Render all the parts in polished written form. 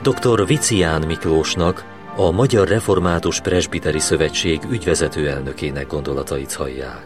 Dr. Vicián Miklósnak, a Magyar Református Presbiteri Szövetség ügyvezető elnökének gondolatait hallják.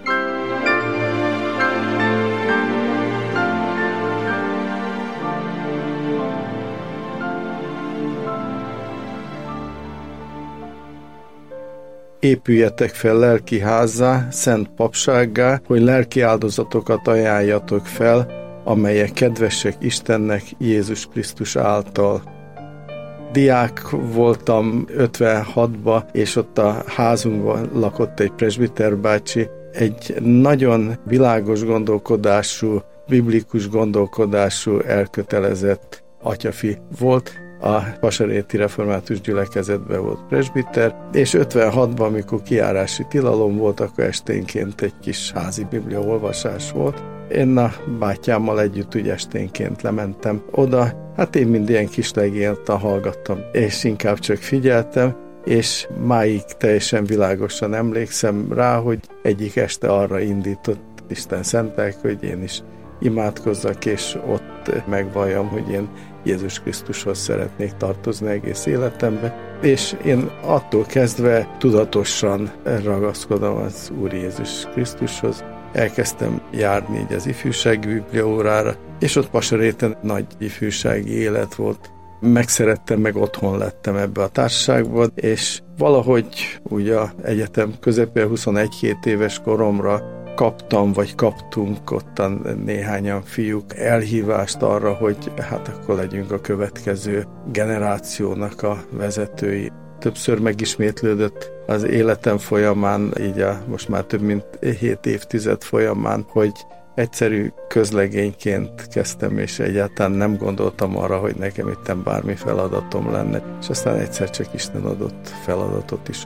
Épüljetek fel lelki házzá, szent papsággá, hogy lelki áldozatokat ajánljatok fel, amelyek kedvesek Istennek Jézus Krisztus által. Diák voltam 56-ba, és ott a házunkban lakott egy presbiter bácsi, egy nagyon világos gondolkodású, biblikus gondolkodású, elkötelezett atyafi volt. A Vasaréti Református Gyülekezetben volt presbiter, és 56-ban, amikor kijárási tilalom volt, akkor esténként egy kis házi bibliaolvasás volt. Én a bátyámmal együtt úgy esténként lementem oda, hát én mind ilyen kis legényelten hallgattam, és inkább csak figyeltem, és máig teljesen világosan emlékszem rá, hogy egyik este arra indított Isten szentek, hogy én is imádkozzak, és ott megvalljam, hogy én Jézus Krisztushoz szeretnék tartozni egész életembe, és én attól kezdve tudatosan ragaszkodom az Úr Jézus Krisztushoz. Elkezdtem járni így az ifjúsági bibliaórára, és ott Vasaréten nagy ifjúsági élet volt. Megszerettem, meg otthon lettem ebbe a társaságba, és valahogy ugye a egyetem közepén 21-2 éves koromra kaptunk ottan néhányan fiúk elhívást arra, hogy hát akkor legyünk a következő generációnak a vezetői. Többször megismétlődött az életem folyamán, így most már több mint 7 évtized folyamán, hogy egyszerű közlegényként kezdtem, és egyáltalán nem gondoltam arra, hogy nekem itten bármi feladatom lenne, és aztán egyszer csak Isten adott feladatot is.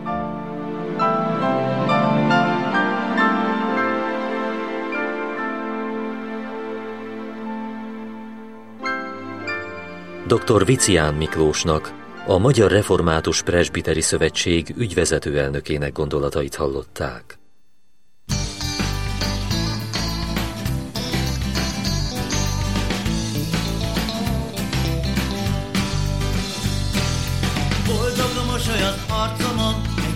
Dr. Vicián Miklósnak, a Magyar Református Presbiteri Szövetség ügyvezető elnökének gondolatait hallották.